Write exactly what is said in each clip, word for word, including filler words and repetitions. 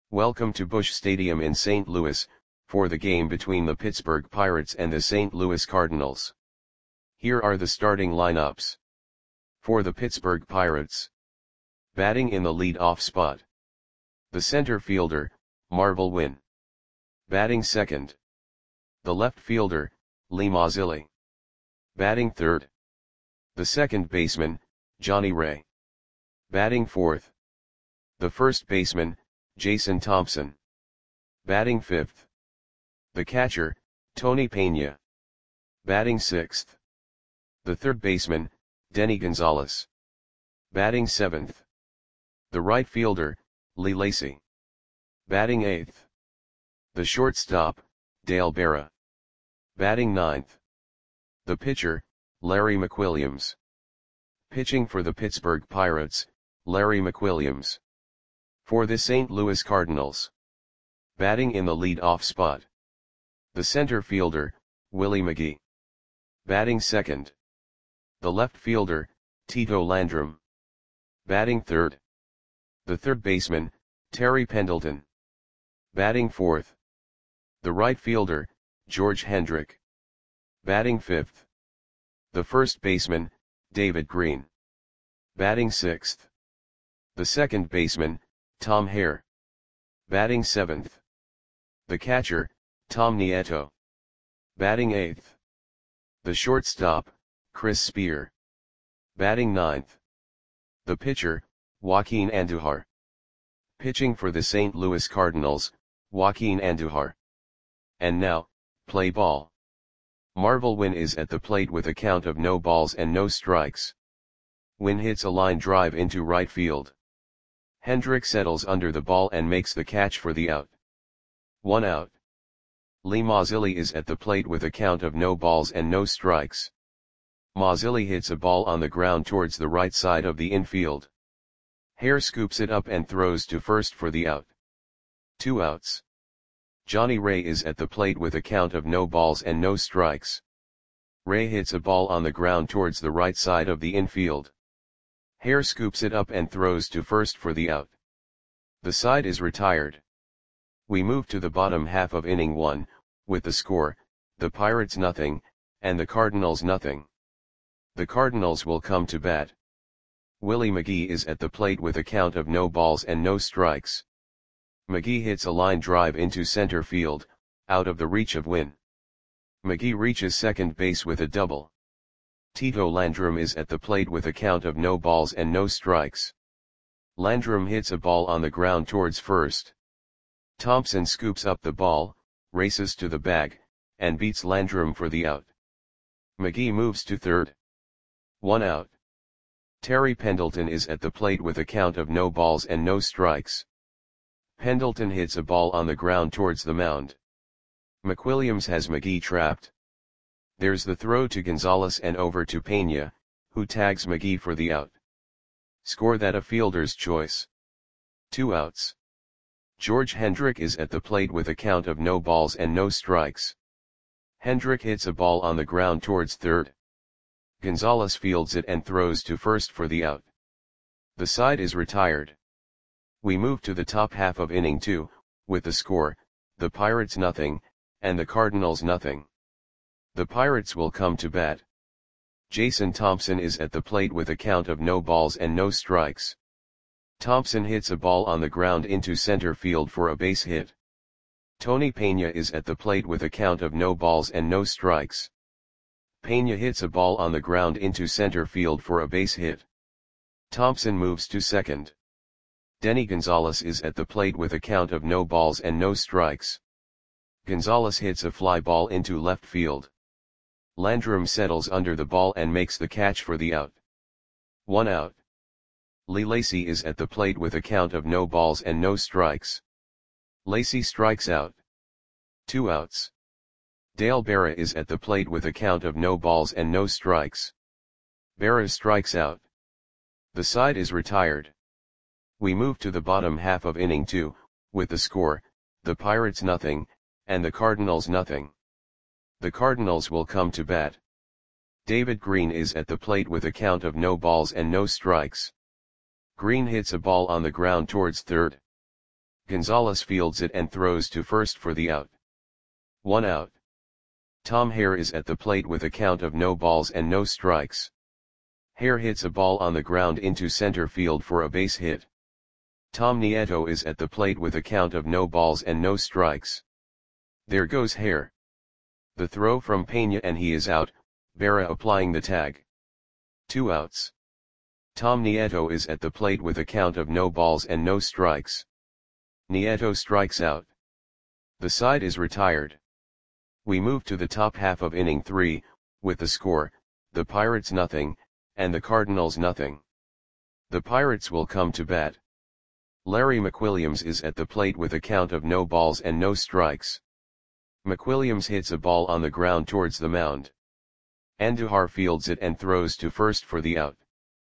Welcome to Busch Stadium in Saint Louis, for the game between the Pittsburgh Pirates and the Saint Louis Cardinals. Here are the starting lineups. For the Pittsburgh Pirates. Batting in the lead-off spot. The center fielder, Marvell Wynn. Batting second. The left fielder, Lee Mazzilli. Batting third. The second baseman, Johnny Ray. Batting fourth. The first baseman, Jason Thompson. Batting fifth. The catcher, Tony Pena. Batting sixth. The third baseman, Denny Gonzalez. Batting seventh. The right fielder, Lee Lacy. Batting eighth. The shortstop, Dale Berra. Batting ninth. The pitcher, Larry McWilliams. Pitching for the Pittsburgh Pirates, Larry McWilliams. For the Saint Louis Cardinals. Batting in the lead-off spot. The center fielder, Willie McGee. Batting second. The left fielder, Tito Landrum. Batting third. The third baseman, Terry Pendleton. Batting fourth. The right fielder, George Hendrick. Batting fifth. The first baseman, David Green. Batting sixth. The second baseman, Tom Hare. Batting seventh. The catcher, Tom Nieto. Batting eighth. The shortstop, Chris Spear. Batting ninth. The pitcher, Joaquin Andujar. Pitching for the Saint Louis Cardinals, Joaquin Andujar. And now, play ball. Marvell Wynn is at the plate with a count of no balls and no strikes. Wynn hits a line drive into right field. Hendrick settles under the ball and makes the catch for the out. One out. Lee Mazzilli is at the plate with a count of no balls and no strikes. Mazzilli hits a ball on the ground towards the right side of the infield. Hare scoops it up and throws to first for the out. Two outs. Johnny Ray is at the plate with a count of no balls and no strikes. Ray hits a ball on the ground towards the right side of the infield. Hare scoops it up and throws to first for the out. The side is retired. We move to the bottom half of inning one, with the score, the Pirates nothing, and the Cardinals nothing. The Cardinals will come to bat. Willie McGee is at the plate with a count of no balls and no strikes. McGee hits a line drive into center field, out of the reach of Wynn. McGee reaches second base with a double. Tito Landrum is at the plate with a count of no balls and no strikes. Landrum hits a ball on the ground towards first. Thompson scoops up the ball, races to the bag, and beats Landrum for the out. McGee moves to third. One out. Terry Pendleton is at the plate with a count of no balls and no strikes. Pendleton hits a ball on the ground towards the mound. McWilliams has McGee trapped. There's the throw to Gonzalez and over to Pena, who tags McGee for the out. Score that a fielder's choice. Two outs. George Hendrick is at the plate with a count of no balls and no strikes. Hendrick hits a ball on the ground towards third. Gonzalez fields it and throws to first for the out. The side is retired. We move to the top half of inning two, with the score, the Pirates nothing, and the Cardinals nothing. The Pirates will come to bat. Jason Thompson is at the plate with a count of no balls and no strikes. Thompson hits a ball on the ground into center field for a base hit. Tony Pena is at the plate with a count of no balls and no strikes. Pena hits a ball on the ground into center field for a base hit. Thompson moves to second. Denny Gonzalez is at the plate with a count of no balls and no strikes. Gonzalez hits a fly ball into left field. Landrum settles under the ball and makes the catch for the out. One out. Lee Lacy is at the plate with a count of no balls and no strikes. Lacy strikes out. Two outs. Dale Berra is at the plate with a count of no balls and no strikes. Berra strikes out. The side is retired. We move to the bottom half of inning two, with the score, the Pirates nothing, and the Cardinals nothing. The Cardinals will come to bat. David Green is at the plate with a count of no balls and no strikes. Green hits a ball on the ground towards third. Gonzalez fields it and throws to first for the out. One out. Tom Hare is at the plate with a count of no balls and no strikes. Hare hits a ball on the ground into center field for a base hit. Tom Nieto is at the plate with a count of no balls and no strikes. There goes Hare. The throw from Pena and he is out, Berra applying the tag. Two outs. Tom Nieto is at the plate with a count of no balls and no strikes. Nieto strikes out. The side is retired. We move to the top half of inning three, with the score, the Pirates nothing, and the Cardinals nothing. The Pirates will come to bat. Larry McWilliams is at the plate with a count of no balls and no strikes. McWilliams hits a ball on the ground towards the mound. Andujar fields it and throws to first for the out.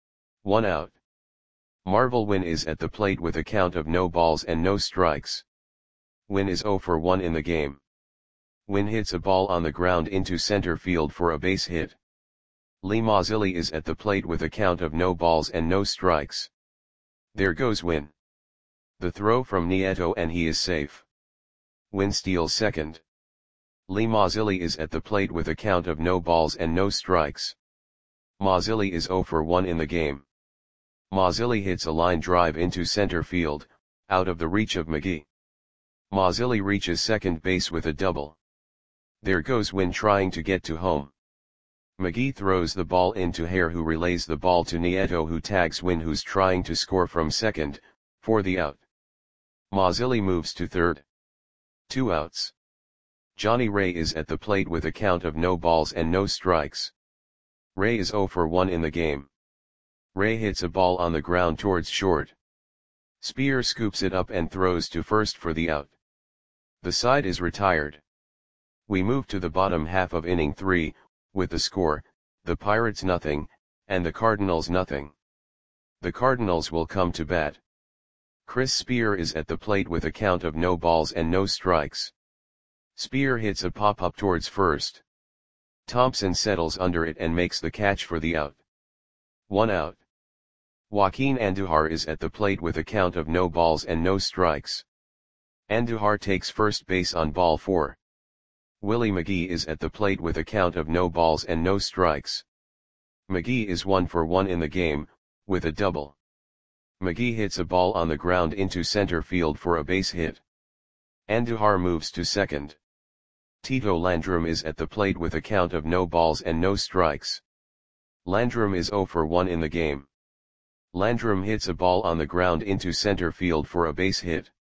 One out. Marvel Wynn is at the plate with a count of no balls and no strikes. Wynn is oh for one in the game. Wynn hits a ball on the ground into center field for a base hit. Lee Mazzilli is at the plate with a count of no balls and no strikes. There goes Wynn. The throw from Nieto and he is safe. Wynn steals second. Lee Mazzilli is at the plate with a count of no balls and no strikes. Mazzilli is oh for one in the game. Mazzilli hits a line drive into center field, out of the reach of McGee. Mazzilli reaches second base with a double. There goes Wynn trying to get to home. McGee throws the ball into Hare who relays the ball to Nieto who tags Wynn who's trying to score from second, for the out. Mazzilli moves to third. Two outs. Johnny Ray is at the plate with a count of no balls and no strikes. Ray is oh for one in the game. Ray hits a ball on the ground towards short. Spear scoops it up and throws to first for the out. The side is retired. We move to the bottom half of inning three, with the score, the Pirates nothing, and the Cardinals nothing. The Cardinals will come to bat. Chris Spear is at the plate with a count of no balls and no strikes. Spear hits a pop-up towards first. Thompson settles under it and makes the catch for the out. One out. Joaquin Andujar is at the plate with a count of no balls and no strikes. Andujar takes first base on ball four. Willie McGee is at the plate with a count of no balls and no strikes. McGee is one for one in the game, with a double. McGee hits a ball on the ground into center field for a base hit. Andujar moves to second. Tito Landrum is at the plate with a count of no balls and no strikes. Landrum is oh for one in the game. Landrum hits a ball on the ground into center field for a base hit.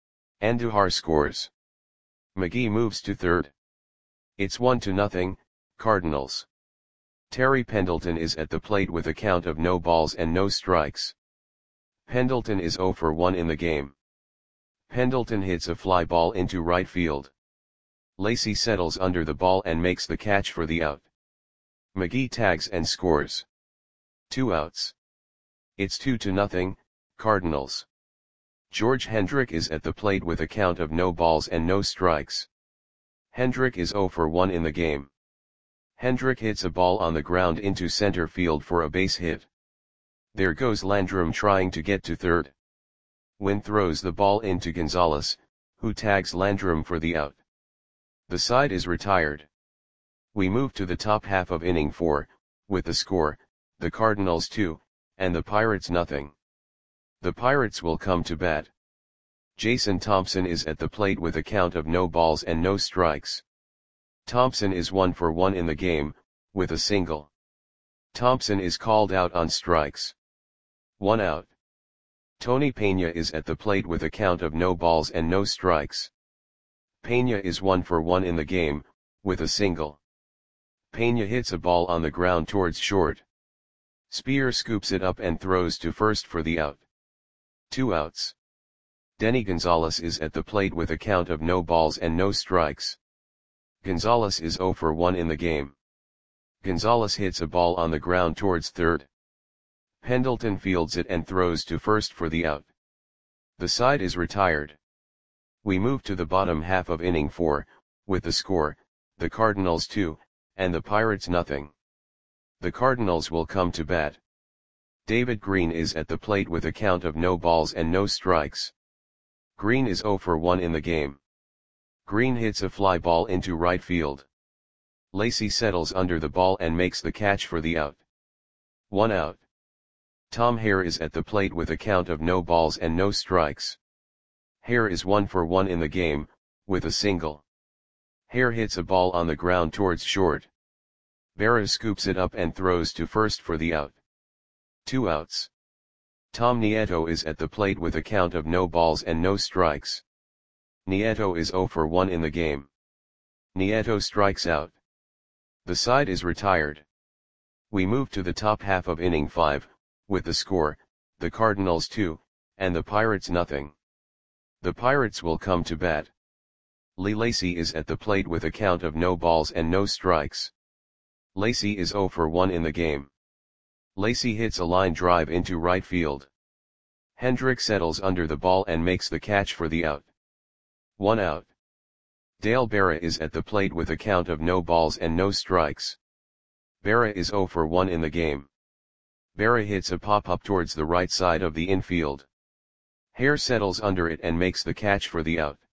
Andujar scores. McGee moves to third. It's one to nothing, Cardinals. Terry Pendleton is at the plate with a count of no balls and no strikes. Pendleton is oh for one in the game. Pendleton hits a fly ball into right field. Lacy settles under the ball and makes the catch for the out. McGee tags and scores. Two outs. It's two to nothing, Cardinals. George Hendrick is at the plate with a count of no balls and no strikes. Hendrick is oh for one in the game. Hendrick hits a ball on the ground into center field for a base hit. There goes Landrum trying to get to third. Wynn throws the ball into Gonzalez, who tags Landrum for the out. The side is retired. We move to the top half of inning four, with the score, the Cardinals two, and the Pirates nothing. The Pirates will come to bat. Jason Thompson is at the plate with a count of no balls and no strikes. Thompson is one for one in the game, with a single. Thompson is called out on strikes. One out. Tony Pena is at the plate with a count of no balls and no strikes. Pena is one for one in the game, with a single. Pena hits a ball on the ground towards short. Spear scoops it up and throws to first for the out. Two outs. Denny Gonzalez is at the plate with a count of no balls and no strikes. Gonzalez is oh for one in the game. Gonzalez hits a ball on the ground towards third. Pendleton fields it and throws to first for the out. The side is retired. We move to the bottom half of inning four, with the score, the Cardinals two, and the Pirates nothing. The Cardinals will come to bat. David Green is at the plate with a count of no balls and no strikes. Green is zero for one in the game. Green hits a fly ball into right field. Lacy settles under the ball and makes the catch for the out. One out. Tom Hare is at the plate with a count of no balls and no strikes. Hare is one for one in the game, with a single. Hare hits a ball on the ground towards short. Berra scoops it up and throws to first for the out. Two outs. Tom Nieto is at the plate with a count of no balls and no strikes. Nieto is zero for one in the game. Nieto strikes out. The side is retired. We move to the top half of inning five, with the score, the Cardinals two, and the Pirates nothing. The Pirates will come to bat. Lee Lacy is at the plate with a count of no balls and no strikes. Lacy is zero for one in the game. Lacy hits a line drive into right field. Hendrick settles under the ball and makes the catch for the out. One out. Dale Berra is at the plate with a count of no balls and no strikes. Berra is zero for one in the game. Berra hits a pop-up towards the right side of the infield. Hare settles under it and makes the catch for the out.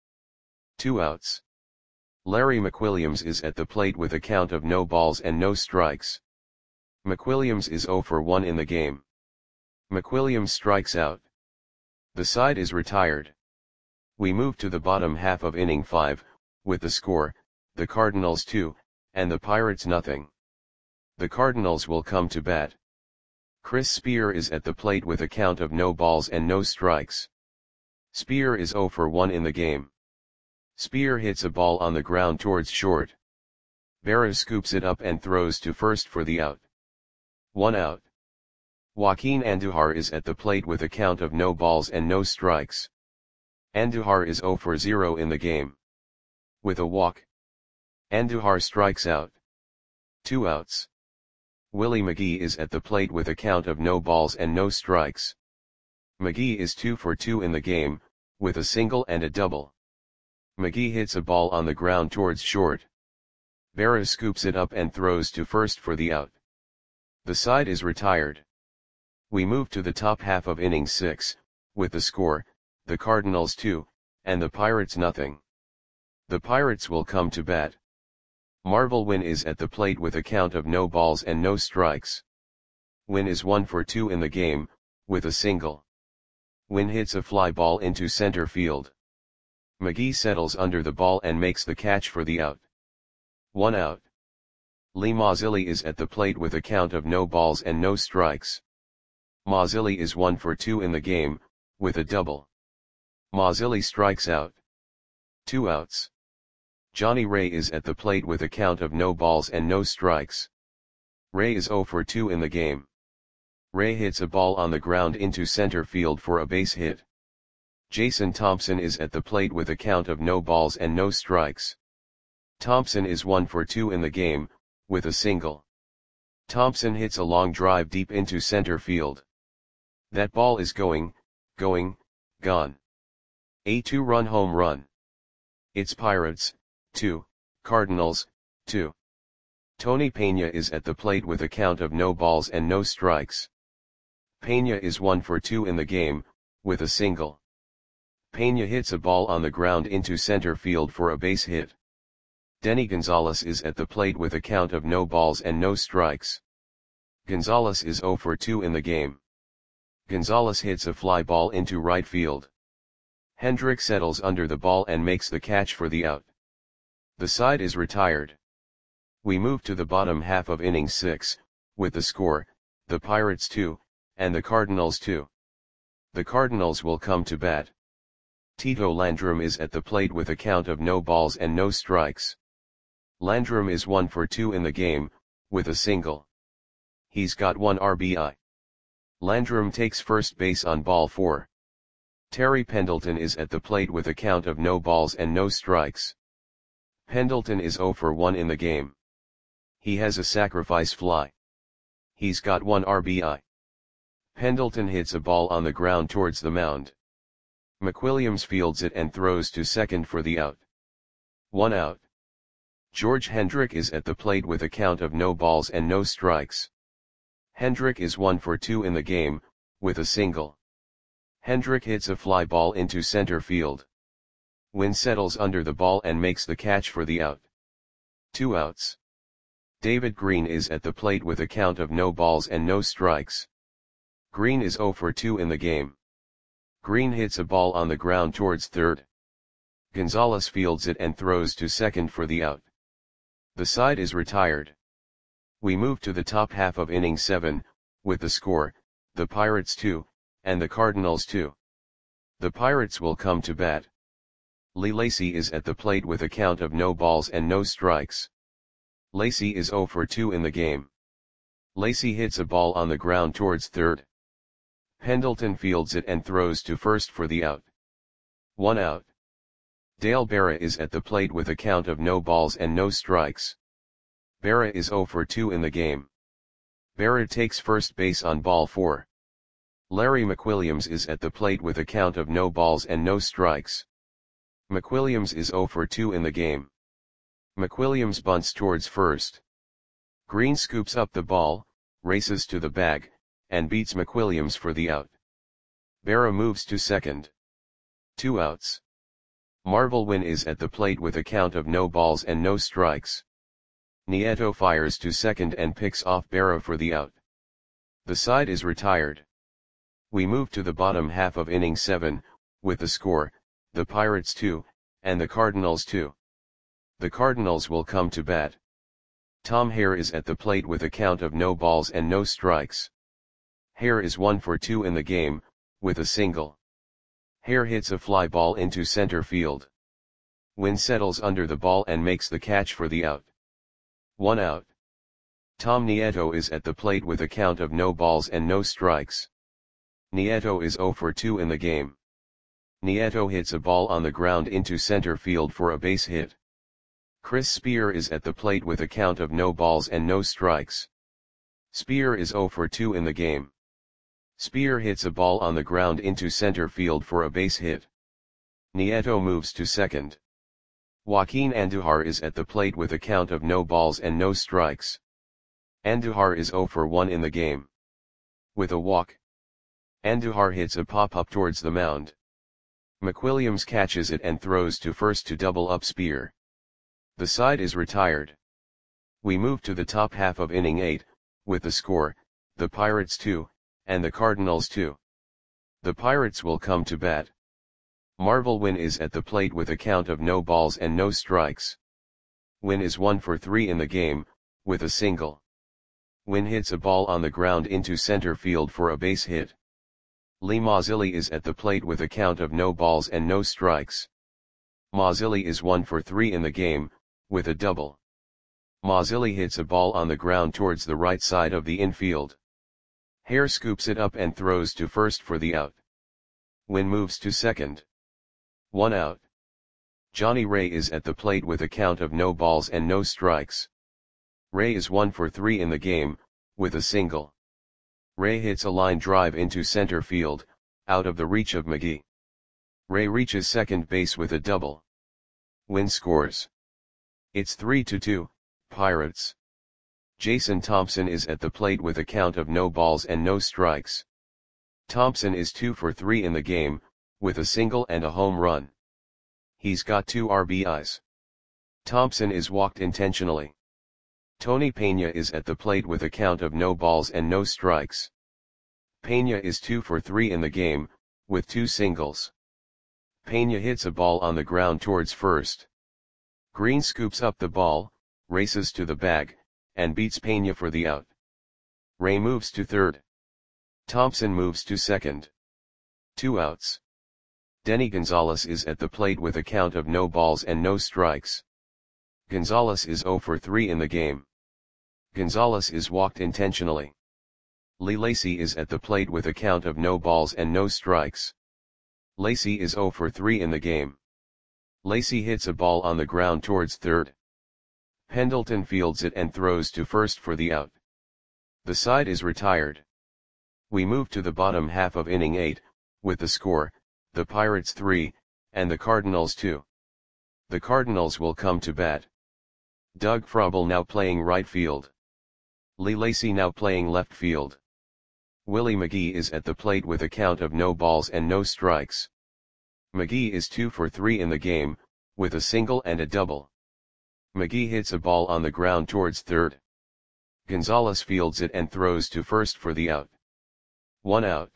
Two outs. Larry McWilliams is at the plate with a count of no balls and no strikes. McWilliams is zero for one in the game. McWilliams strikes out. The side is retired. We move to the bottom half of inning five, with the score, the Cardinals two, and the Pirates nothing. The Cardinals will come to bat. Chris Spear is at the plate with a count of no balls and no strikes. Spear is zero for one in the game. Spear hits a ball on the ground towards short. Berra scoops it up and throws to first for the out. One out. Joaquin Andujar is at the plate with a count of no balls and no strikes. Andujar is zero for zero in the game. With a walk, Andujar strikes out. Two outs. Willie McGee is at the plate with a count of no balls and no strikes. McGee is two for two in the game, with a single and a double. McGee hits a ball on the ground towards short. Berra scoops it up and throws to first for the out. The side is retired. We move to the top half of inning six, with the score, the Cardinals two, and the Pirates nothing. The Pirates will come to bat. Marvel Wynn is at the plate with a count of no balls and no strikes. Wynn is one for two in the game, with a single. Wynn hits a fly ball into center field. McGee settles under the ball and makes the catch for the out. One out. Lee Mazzilli is at the plate with a count of no balls and no strikes. Mazzilli is one for two in the game, with a double. Mazzilli strikes out. Two outs. Johnny Ray is at the plate with a count of no balls and no strikes. Ray is zero for two in the game. Ray hits a ball on the ground into center field for a base hit. Jason Thompson is at the plate with a count of no balls and no strikes. Thompson is one for two in the game, with a single. Thompson hits a long drive deep into center field. That ball is going, going, gone. A two-run home run. It's Pirates, two, Cardinals, two. Tony Peña is at the plate with a count of no balls and no strikes. Peña is one for two in the game, with a single. Peña hits a ball on the ground into center field for a base hit. Denny Gonzalez is at the plate with a count of no balls and no strikes. Gonzalez is zero for two in the game. Gonzalez hits a fly ball into right field. Hendrick settles under the ball and makes the catch for the out. The side is retired. We move to the bottom half of inning six, with the score, the Pirates two, and the Cardinals two. The Cardinals will come to bat. Tito Landrum is at the plate with a count of no balls and no strikes. Landrum is one for two in the game, with a single. He's got one R B I. Landrum takes first base on ball four. Terry Pendleton is at the plate with a count of no balls and no strikes. Pendleton is zero for one in the game. He has a sacrifice fly. He's got one R B I. Pendleton hits a ball on the ground towards the mound. McWilliams fields it and throws to second for the out. One out. George Hendrick is at the plate with a count of no balls and no strikes. Hendrick is one for two in the game, with a single. Hendrick hits a fly ball into center field. Wynn settles under the ball and makes the catch for the out. Two outs. David Green is at the plate with a count of no balls and no strikes. Green is zero for two in the game. Green hits a ball on the ground towards third. Gonzalez fields it and throws to second for the out. The side is retired. We move to the top half of inning seven, with the score, the Pirates two, and the Cardinals two. The Pirates will come to bat. Lee Lacy is at the plate with a count of no balls and no strikes. Lacy is zero for two in the game. Lacy hits a ball on the ground towards third. Pendleton fields it and throws to first for the out. One out. Dale Berra is at the plate with a count of no balls and no strikes. Berra is zero for two in the game. Berra takes first base on ball four. Larry McWilliams is at the plate with a count of no balls and no strikes. McWilliams is zero for two in the game. McWilliams bunts towards first. Green scoops up the ball, races to the bag, and beats McWilliams for the out. Berra moves to second. Two outs. Marvel Wynn is at the plate with a count of no balls and no strikes. Nieto fires to second and picks off Berra for the out. The side is retired. We move to the bottom half of inning seven, with the score, the Pirates two, and the Cardinals two. The Cardinals will come to bat. Tom Hare is at the plate with a count of no balls and no strikes. Hare is one for two in the game, with a single. Hare hits a fly ball into center field. Wynn settles under the ball and makes the catch for the out. One out. Tom Nieto is at the plate with a count of no balls and no strikes. Nieto is zero for two in the game. Nieto hits a ball on the ground into center field for a base hit. Chris Spear is at the plate with a count of no balls and no strikes. Spear is zero for two in the game. Spear hits a ball on the ground into center field for a base hit. Nieto moves to second. Joaquin Andujar is at the plate with a count of no balls and no strikes. Andujar is zero for one in the game. With a walk, Andujar hits a pop-up towards the mound. McWilliams catches it and throws to first to double up Spear. The side is retired. We move to the top half of inning eight, with the score, the Pirates two, and the Cardinals two. The Pirates will come to bat. Marvel Wynn is at the plate with a count of no balls and no strikes. Wynn is one for three in the game, with a single. Wynn hits a ball on the ground into center field for a base hit. Lee Mazzilli is at the plate with a count of no balls and no strikes. Mazzilli is one for three in the game, with a double. Mazzilli hits a ball on the ground towards the right side of the infield. Hare scoops it up and throws to first for the out. Wynn moves to second. One out. Johnny Ray is at the plate with a count of no balls and no strikes. Ray is one for three in the game, with a single. Ray hits a line drive into center field, out of the reach of McGee. Ray reaches second base with a double. Wynn scores. It's three to two, Pirates. Jason Thompson is at the plate with a count of no balls and no strikes. Thompson is two for three in the game, with a single and a home run. He's got two R B Is. Thompson is walked intentionally. Tony Pena is at the plate with a count of no balls and no strikes. Pena is two for three in the game, with two singles. Pena hits a ball on the ground towards first. Green scoops up the ball, races to the bag, and beats Pena for the out. Ray moves to third. Thompson moves to second. Two outs. Denny Gonzalez is at the plate with a count of no balls and no strikes. Gonzalez is zero for three in the game. Gonzalez is walked intentionally. Lee Lacy is at the plate with a count of no balls and no strikes. Lacy is zero for three in the game. Lacy hits a ball on the ground towards third. Pendleton fields it and throws to first for the out. The side is retired. We move to the bottom half of inning eight, with the score, the Pirates three, and the Cardinals two. The Cardinals will come to bat. Doug Frobel now playing right field. Lee Lacy now playing left field. Willie McGee is at the plate with a count of no balls and no strikes. McGee is two for three in the game, with a single and a double. McGee hits a ball on the ground towards third. Gonzalez fields it and throws to first for the out. One out.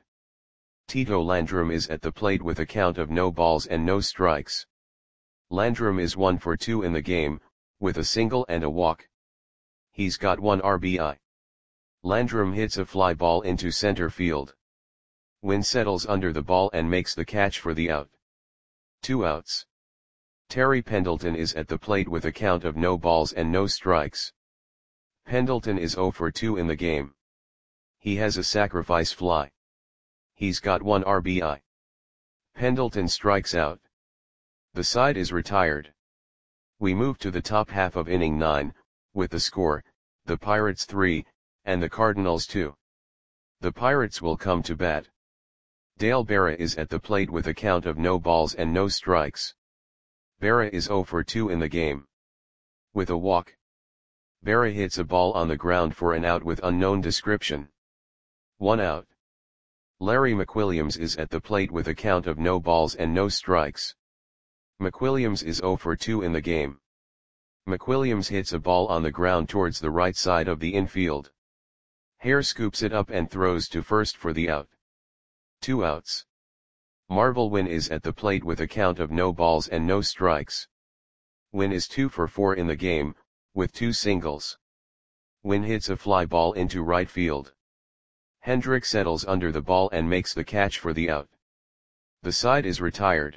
Tito Landrum is at the plate with a count of no balls and no strikes. Landrum is one for two in the game, with a single and a walk. He's got one R B I. Landrum hits a fly ball into center field. Wynn settles under the ball and makes the catch for the out. Two outs. Terry Pendleton is at the plate with a count of no balls and no strikes. Pendleton is zero for two in the game. He has a sacrifice fly. He's got one R B I. Pendleton strikes out. The side is retired. We move to the top half of inning nine, with the score, the Pirates three, and the Cardinals two. The Pirates will come to bat. Dale Berra is at the plate with a count of no balls and no strikes. Berra is zero for two in the game. With a walk. Berra hits a ball on the ground for an out with unknown description. One out. Larry McWilliams is at the plate with a count of no balls and no strikes. McWilliams is zero for two in the game. McWilliams hits a ball on the ground towards the right side of the infield. Hare scoops it up and throws to first for the out. Two outs. Marvel Wynn is at the plate with a count of no balls and no strikes. Wynn is two for four in the game, with two singles. Wynn hits a fly ball into right field. Hendrick settles under the ball and makes the catch for the out. The side is retired.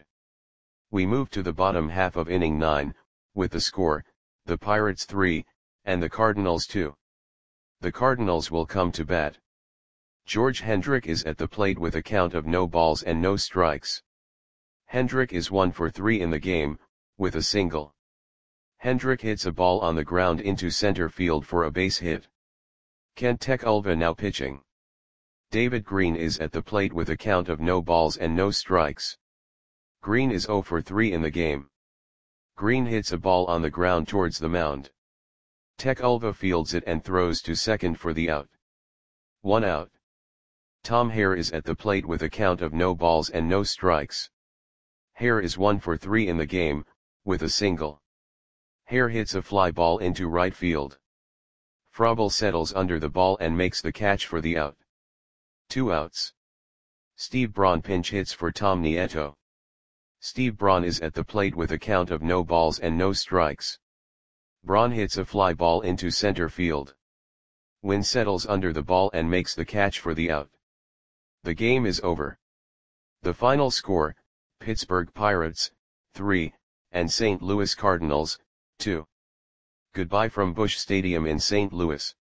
We move to the bottom half of inning nine, with the score, the Pirates three, and the Cardinals two. The Cardinals will come to bat. George Hendrick is at the plate with a count of no balls and no strikes. Hendrick is one for three in the game, with a single. Hendrick hits a ball on the ground into center field for a base hit. Kent Tekulve now pitching. David Green is at the plate with a count of no balls and no strikes. Green is zero for three in the game. Green hits a ball on the ground towards the mound. Tekulve fields it and throws to second for the out. One out. Tom Hare is at the plate with a count of no balls and no strikes. Hare is one for three in the game, with a single. Hare hits a fly ball into right field. Frobel settles under the ball and makes the catch for the out. Two outs. Steve Braun pinch hits for Tom Nieto. Steve Braun is at the plate with a count of no balls and no strikes. Braun hits a fly ball into center field. Wynn settles under the ball and makes the catch for the out. The game is over. The final score, Pittsburgh Pirates, three, and Saint Louis Cardinals, two. Goodbye from Busch Stadium in Saint Louis.